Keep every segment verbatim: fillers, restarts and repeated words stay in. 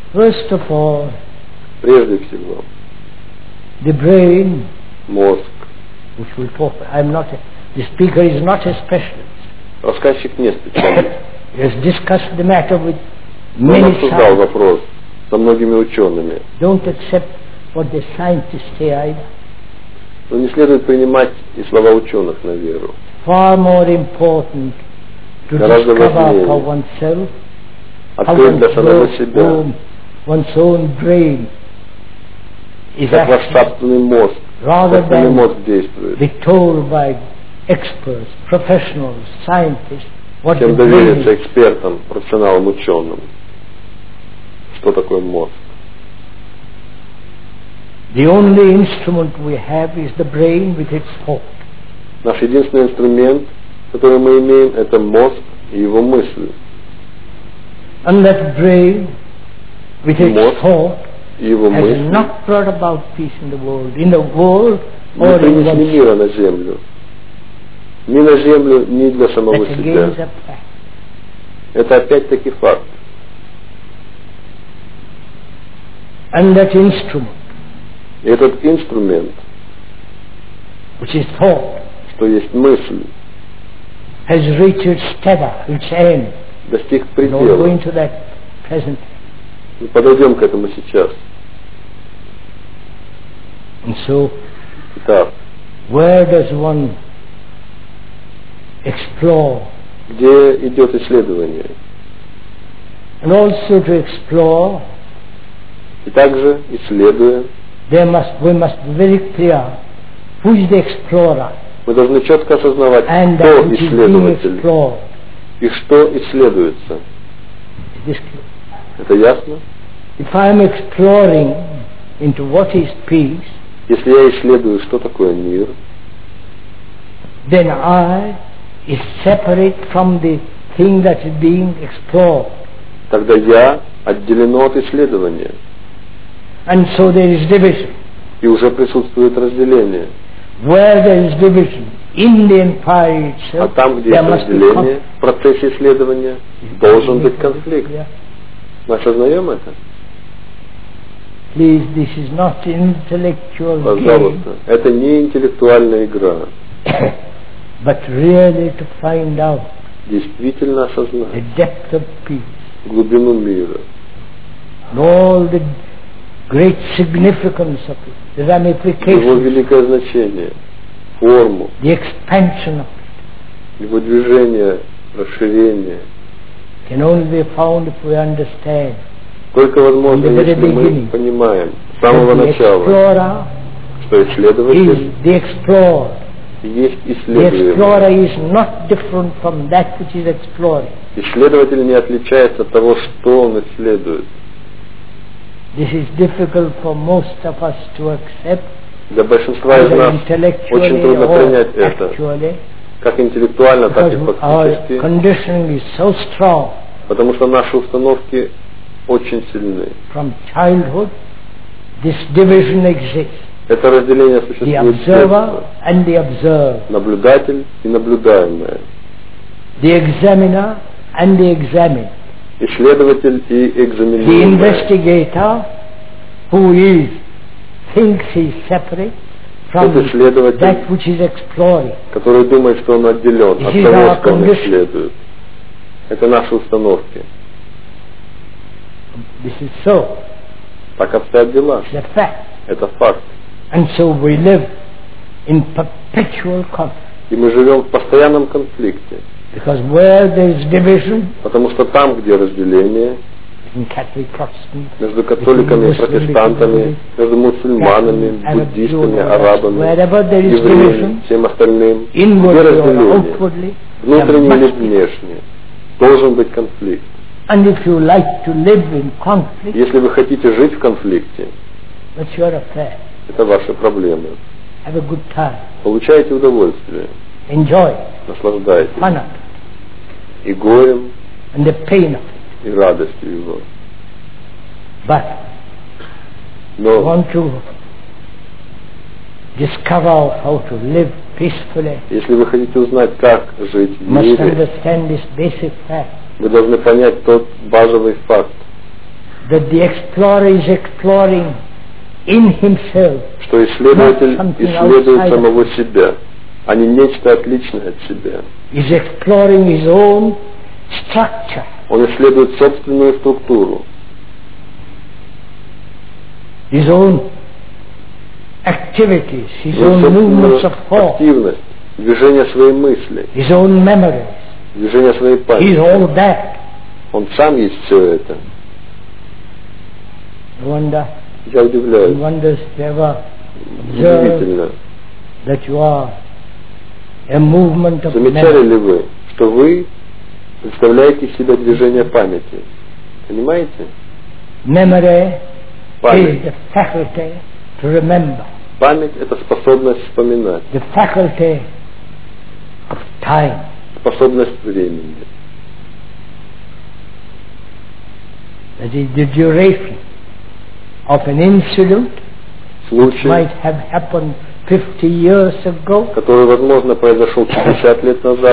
First of all, прежде всего, the brain, мозг. which we'll talk. I'm not. A, the speaker is not a specialist. Рассказчик не специалист. He has discussed the matter with Он many обсуждал scientists. вопрос со многими учеными. Don't accept what the scientists say either. Но не следует принимать и слова ученых на веру. Far more important to Гораздо discover важнее for oneself how открыть для one's самого own, себя, own, one's own brain is как ваш acting, собственный мозг, rather собственный than мозг действует, be told by experts, professionals, scientists what the чем brain довериться is. экспертам, профессионалам, ученым. Что такое мозг? The only instrument we have is the brain with its thought. Наш единственный инструмент, который мы имеем, это мозг и его мысли. And that brain with its Мозг thought и его has мысли not brought about peace in the world, in the world не or in принесли oneself. мира на землю. Ни на землю, ни для самого That again себя. is a fact. Это опять-таки факт. And that instrument, И этот инструмент, which is thought, что есть мысль, has reached its tether, its end. достиг We don't go предела. into that presently. Мы подойдем к этому сейчас. And so, Итак, where does one explore? где идет исследование? And also to explore, И также, исследуя, there must, we must be very clear who is the explorer мы должны четко осознавать, and кто that which is being исследователь explored. и что исследуется. Is this clear? Это ясно? If I am exploring into what is peace, Если я исследую, что такое мир, then I is separate from the thing that is being explored. тогда я отделено от исследования. And so there is division. И уже присутствует разделение. Where there is division in the empire А itself, там, где there есть must be разделение conflict. в процессе исследования, должен быть конфликт. Мы осознаем это? Please, this is not intellectual game, Пожалуйста. Это не интеллектуальная игра. but really to find out Действительно the осознать depth of peace глубину мира. and all the great significance of it, the Его ramifications, великое значение, форму, the expansion of it, его движение, расширение. can only be found if we understand Только возможно, In the very если мы beginning. понимаем с that самого the начала, explorer что исследователь is the explored. есть The исследуемый. explorer is not different from that which is exploring. Исследователь не отличается от того, что он исследует. This is difficult for most of us to accept, Для большинства из either нас очень intellectually трудно or принять это, actually, как интеллектуально, так и because our фактически, conditioning is so strong потому что наши установки очень сильны. from childhood. This division exists. Это разделение The существует с observer детства. and the observed. Наблюдатель и наблюдаемое. The examiner and the examined. Исследователь и The экзаменуемое. investigator who is thinks he is separate from Тот исследователь, that which is exploring. который думает, что он отделен This от is того, our что он condition. исследует. Это наши установки. This is so. Так обстоят дела. It's a fact. Это факт. And so we live in perpetual conflict. И мы живем в постоянном конфликте. Because where there is division Потому что там, где разделение between Catholic Protestant, между католиками и протестантами, между мусульманами, буддистами, арабами, wherever there is евреями, division, всем остальным, где inwardly or разделение, outwardly, there внутренне или must be. внешне, должен быть конфликт. And if you like to live in conflict, Если вы хотите жить в конфликте, that's your affair. это ваши проблемы. Have a good time. Получайте удовольствие, Enjoy it. наслаждайтесь Fun of it. и горем, And the pain of it. и радостью его. But Но want to discover how to live peacefully, если вы хотите узнать, как жить в must мире, understand this basic fact. вы должны понять тот базовый факт. that the explorer is exploring in himself, что исследователь not something исследует outside самого себя, а не нечто отличное от себя. is exploring his own structure. Он исследует собственную структуру, his own activities, his его own movements собственную of thought, активность, движение своей мысли, his own memories. движение своей He is памяти. all that. Он сам есть все это. No wonder, Я he удивляюсь. wonders to ever observe Удивительно. that you are a movement of Замечали memory. ли вы, что вы представляете из себя движение памяти? Понимаете? Memory is Память. the faculty to remember, Память – это способность вспоминать, the faculty of time. способность времени. That is the duration of an incident which might Случай, have happened fifty years ago, который, возможно, произошел пятьдесят лет назад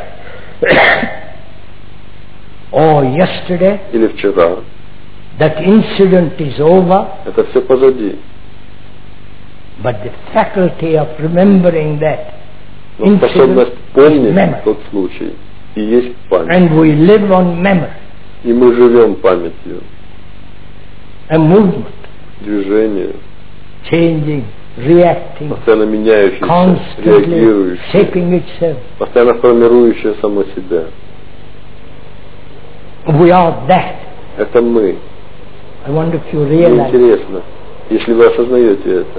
or yesterday. или вчера, That incident is over, это все позади. but the faculty of remembering that Но incident способность is помнить memory. тот случай и есть память. And we live on memory, И мы живем памятью, a movement, движение, changing, reacting, постоянно меняющееся, constantly реагирующее, shaping itself. постоянно формирующее само себя. We are that. Это мы. I wonder if you Мне realize. интересно, если вы осознаете это.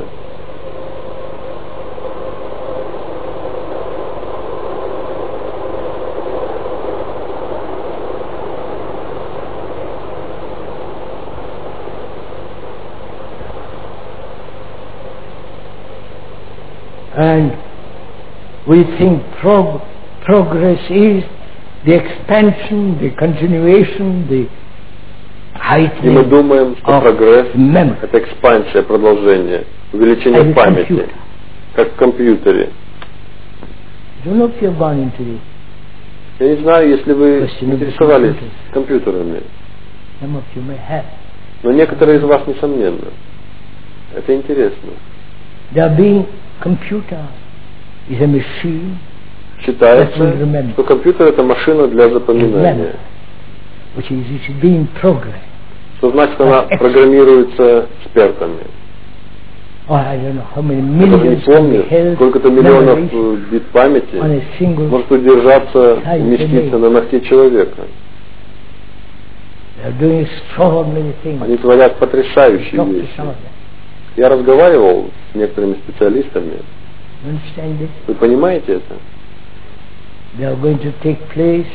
And we think prog- progress is the expansion, the continuation, the И мы heightening думаем, что of прогресс memory. – это экспансия, продолжение, As увеличение a памяти, computer. как в компьютере. I don't know if you've gone into the, Я не знаю, если вы Question of the интересовались computers. компьютерами, some of you may have. но некоторые из вас, несомненно. Это интересно. There being computer is a machine That will Считается, remember. что компьютер – это машина для запоминания. which is it's being programmed. Что значит, она Like программируется экспертами. Oh, I don't know how many Я даже не millions can be помню, held сколько-то миллионов memories э, бит памяти on a single. может удержаться, Right, уместиться they на ногте человека. They're doing extraordinary things. Они творят потрясающие Talk to вещи. some of them. Я разговаривал с некоторыми специалистами. You understand this? Вы понимаете это? They are going to take place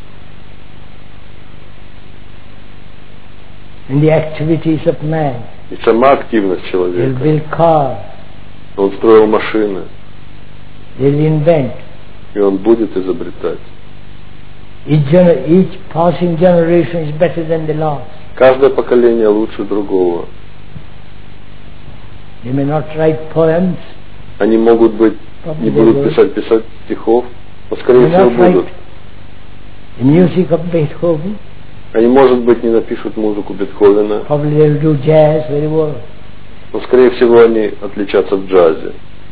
in the activities of man. И сама активность They'll человека. build cars. Он строил машины, They'll invent. и он будет изобретать. Each, gener- each passing generation is better than the last. Каждое поколение лучше другого. They may not write poems, Они могут быть, не probably they будут will. писать, писать стихов, но They скорее may всего not write будут. the music of Beethoven. Они, может быть, не напишут музыку Бетховена, Probably they'll do jazz very well. но скорее всего они отличатся в джазе.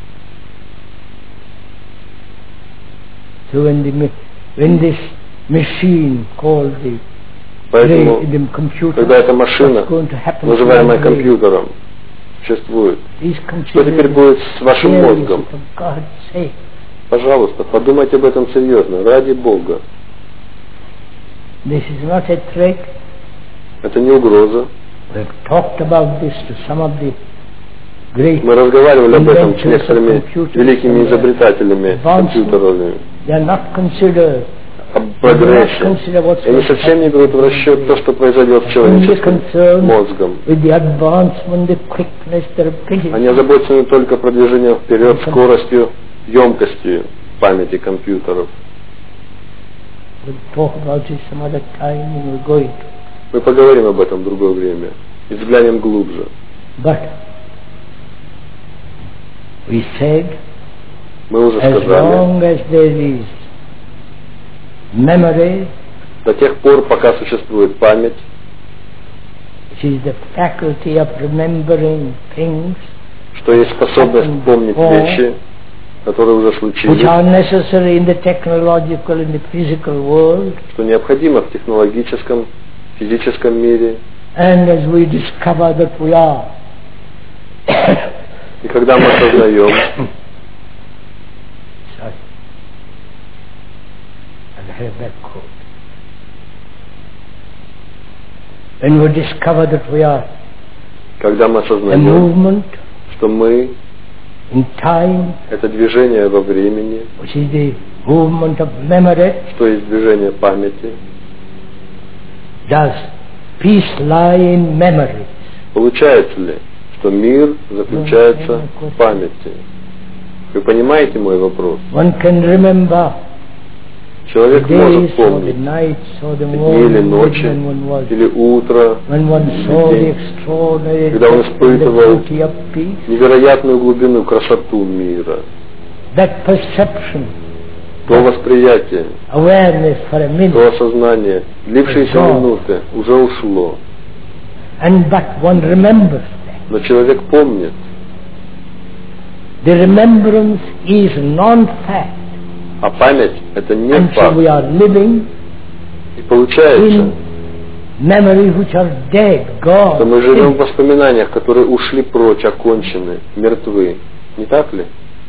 So when the ma- when this machine called the Поэтому, brain, the computer, когда эта машина, what's going to happen называемая to my brain? компьютером, существует, These что теперь computers будет с вашим serious, мозгом? for God's sake. Пожалуйста, подумайте об этом серьезно, ради Бога. This is not a threat. Это не угроза. We've talked about this to some of the great. Мы разговаривали об этом с inventors of некоторыми computers великими and, uh, изобретателями advancement. компьютерами They are not considered. об They do not прогрессе. consider what's И они going to совсем не happen. берут в расчет то, что произойдет с Only человеческим concerned мозгом. with the advancement, the quickness, the rapidity. Они озабочены только продвижением вперед, скоростью, емкостью памяти компьютеров. We'll talk about it some other time when we're going to. Мы поговорим об этом в другое время и взглянем глубже. But we said, Мы уже as сказали, long as there is memory, до тех пор, пока существует память, which is the faculty of remembering things, что есть способность помнить вещи, которые уже случились, which are necessary in the technological and the physical world, что необходимо в технологическом, физическом мире. and as we discover that we are, И когда мы осознаем, sorry, I'll have that quote. When we discover that we are когда мы a осознаем, movement что мы in time, — это движение во времени, which is the movement of memory, что есть движение памяти, does peace lie in memory? получается ли, что мир заключается в памяти? Вы понимаете мой вопрос? One can remember the Человек days может or the помнить nights or the дни или morning ночи, when one was, или утро, when one saw the день, extraordinary когда он depth and the испытывал beauty of peace. невероятную глубину, красоту мира. That perception, То восприятие, awareness for a то minute, осознание, длившиеся Да. минуты, уже ушло. and but one remembers that. Но человек помнит. The remembrance is non-fact, А память — это не and so we факт. are living И получается, in memories which are dead, что gone. мы живем в воспоминаниях, которые ушли прочь, окончены, мертвы. Не так ли?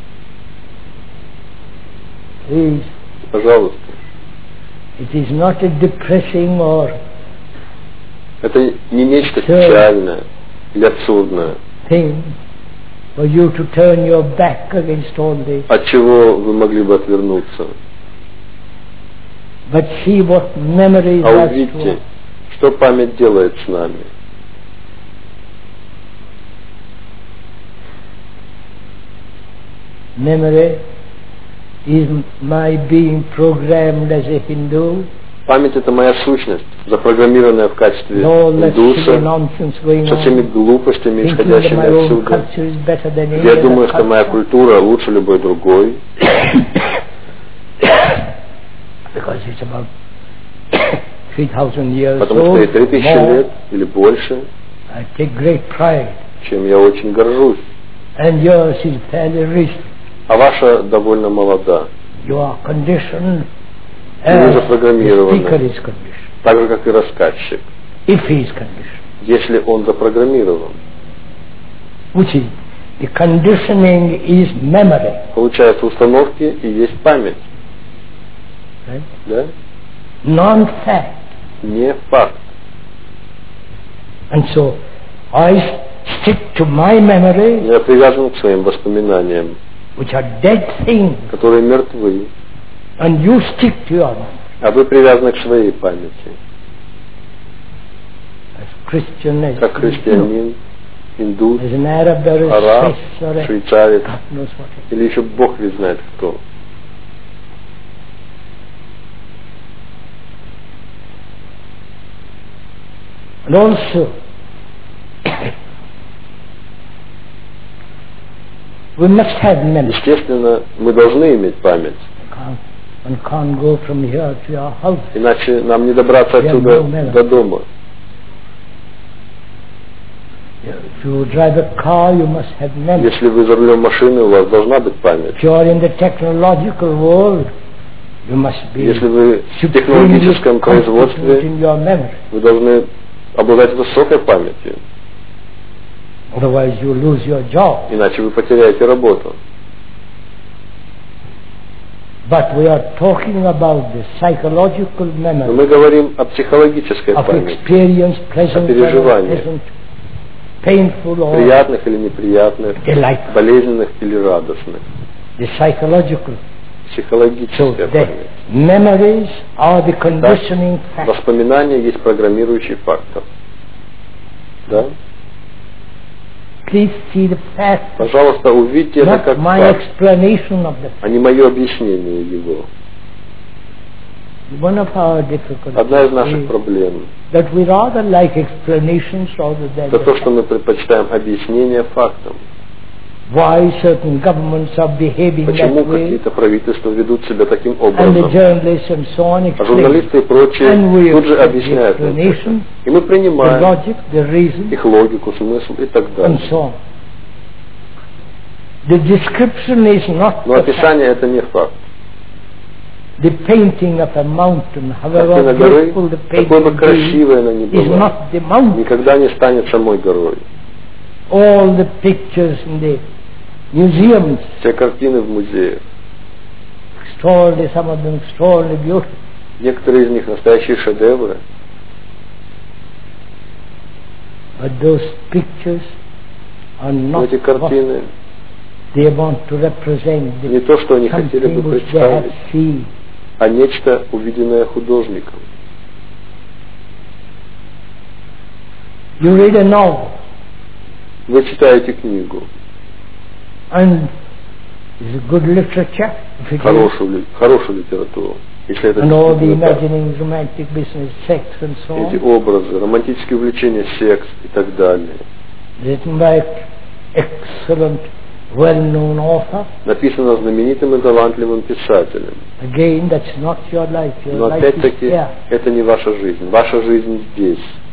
Please, Пожалуйста. it is not a depressing or Это не нечто Да. печальное или абсурдное, thing for you to turn your back against all this, от чего вы могли бы отвернуться. but see what memory А does to увидьте, us. что память делает с нами. Memory is my being programmed as a Hindu. Память — это моя сущность, запрограммированная в качестве No less silly индуса, nonsense going со всеми on. глупостями, Thinking that исходящими my own отсюда. culture is better than any Я other думаю, что моя culture. культура лучше любой другой, Because it's about three thousand years потому что old, ей три тысячи more. лет или больше, I take great pride. чем я очень горжусь. And yours is fairly recent. А ваша довольно молода, You are conditioned Вы as the запрограммированы. speaker is conditioned, так же, как и рассказчик, if he is conditioned. если он запрограммирован. Which is, the conditioning is memory. Получается, установки и есть память, Right? да? Non-fact. Не факт. And so, I stick to my memory, Я привязан к своим воспоминаниям, which are dead things, которые мертвы, and you stick to your memory. а вы привязаны к своей памяти, As Christian, as как you know, христианин, индус, as an Arab or a араб, Swiss or a швейцарец, God knows what. it is. или еще Бог ведь знает кто. And also, we must have memory. Естественно, мы должны иметь память, Can't- One can't go from here to your house. иначе нам не добраться отсюда до дома. If you drive a car, you must have memory. Если вы за рулем машины, у вас должна быть память. If you are in the technological world, you must be Если вы в supremely технологическом competent производстве, in your memory. вы должны обладать высокой памятью, Otherwise, you lose your job. иначе вы потеряете работу. But we are talking about the psychological Но memory мы говорим о психологической of памяти, experience, pleasant or переживаниях. unpleasant, painful or приятных или неприятных, delightful. болезненных или радостных. The psychological. So Психологическая the память. memories are the conditioning factor. Воспоминания есть программирующий фактор. Да? Please see the fact, Пожалуйста, увидьте это not как my факт, explanation of the а не мое объяснение его. One of our difficulties Одна из наших is проблем that we rather like explanations rather than это the то, что fact. мы предпочитаем объяснение фактам. why certain governments are behaving Почему that way, какие-то правительства ведут себя таким and the образом? journalists and so on А explain журналисты и прочие And we тут же accept the объясняют нам это. explanation, И мы the принимаем logic, the reason, их логику, смысл и так and далее. so on. The description is not Но the fact. описание это не факт. The painting of a mountain, however Картина горы, beautiful the какой бы painting красивой она ни be, is была, not the mountain. никогда не станет самой горой. All the pictures in the museums, Все картины в музеях, extraordinary, some of them extraordinarily beautiful, некоторые из них настоящие шедевры, but those pictures are но not эти what картины they want to represent, не то, что они хотели something бы which they have представить, seen. а нечто, увиденное художником. You read a novel, Вы читаете книгу, and it's a good literature, if it is, хорошую, ли- хорошую литературу, если это and all the действительно так. imagining romantic business, sex and so Эти on, образы, романтические увлечения, секс и так далее, written by excellent, well-known author. написано знаменитым и талантливым писателем. Again, that's not your life. Your Но life is опять-таки there. это не ваша жизнь. Ваша жизнь здесь.